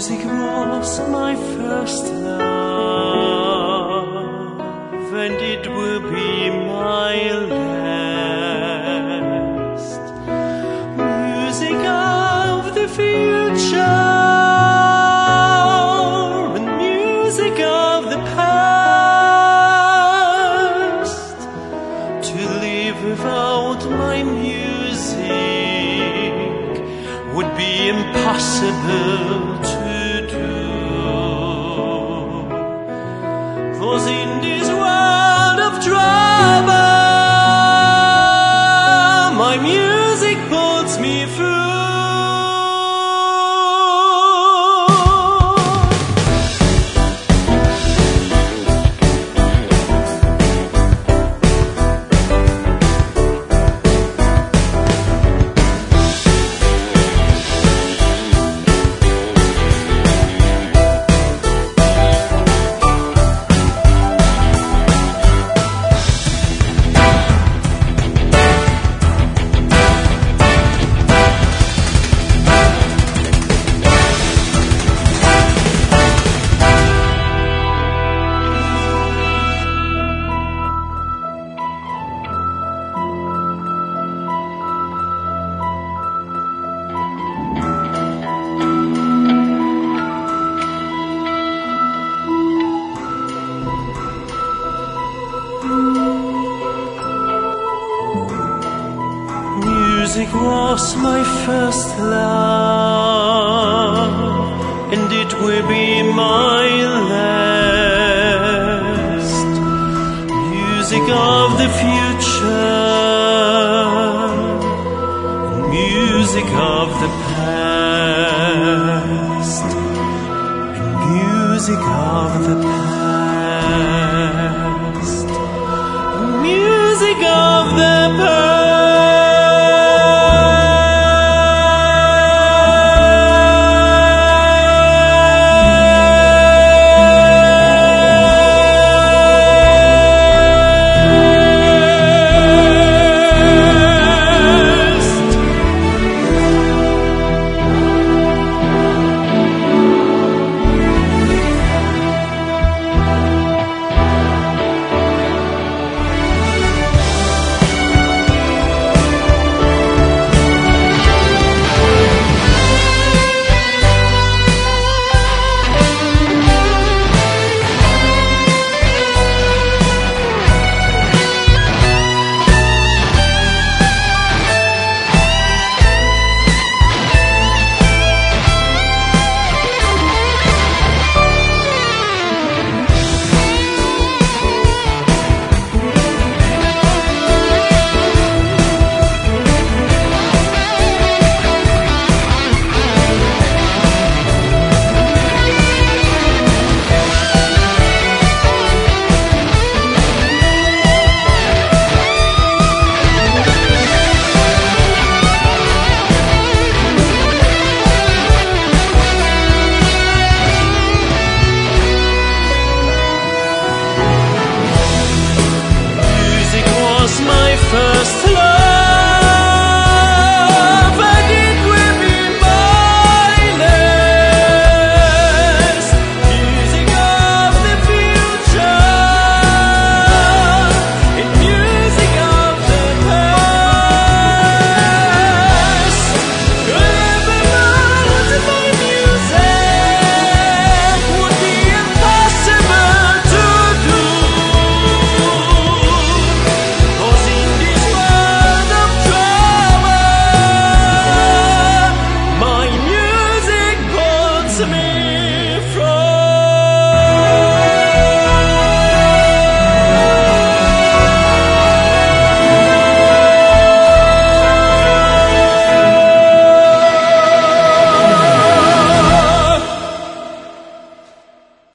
Music was my first love, and it will be my last. Music of the future and music of the past. To live without my music would be impossible to do. 'Cause in this world of drama, my music puts me through. Music was my first love, and it will be my last. Music of the future, music of the past, music of the past.